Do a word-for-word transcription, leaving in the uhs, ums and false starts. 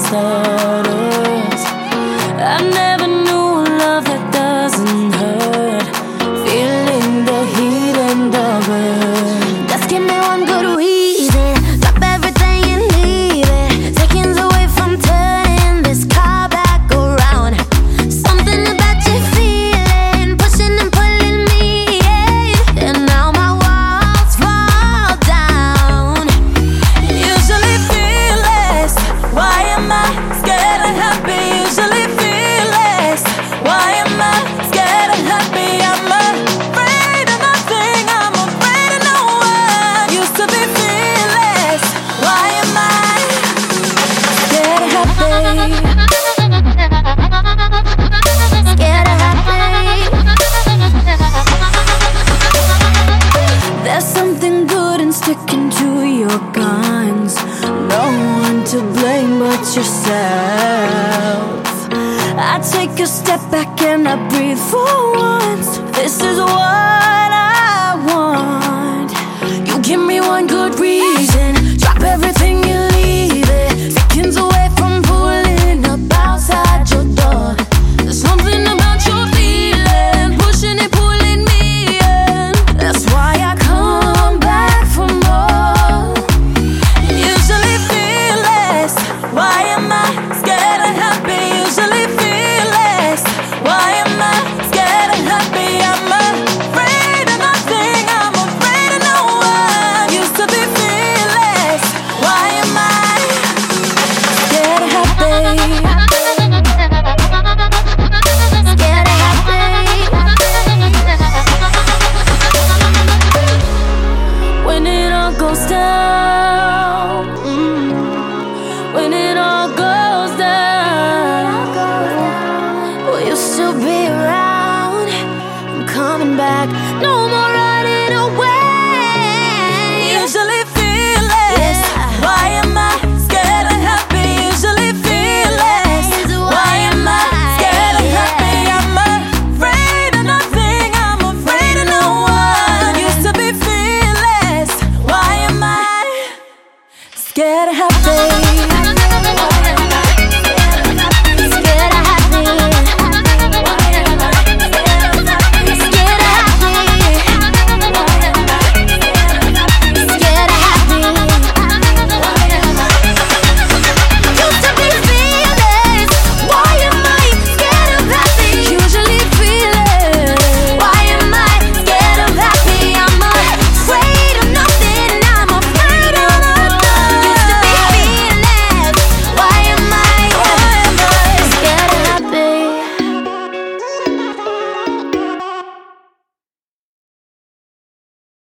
stutters. I never knew a love that doesn't hurt. Feeling the heat and the burn. Just give me one good reason. Drop everything and leave it. Seconds away from turning this car back around. Something about you feeling, pushing and pulling me in. And now my walls fall down. Usually fearless, why am I scared and happy? Usually fearless, why am I scared and happy? I'm afraid of nothing, I'm afraid of no one. Used to be fearless, why am I scared and happy? Scared of happy. There's something good in sticking to your guns. No one to blame but yourself. I take a step back and I breathe for once. This is what I want. You give me one good reason. Drop everything, you leave it. Seconds away from pulling up outside your door. There's something about your feeling, pushing and pulling me in. That's why I come back for more. Usually fearless, why am I scared and happy? Usually fearless, why am I scared and happy? I'm afraid of nothing, I'm afraid of no one. Used to be fearless, why am I scared and happy? Scared of happy. When it all goes down, mm, when it all goes down, will you still be around? I'm coming back. No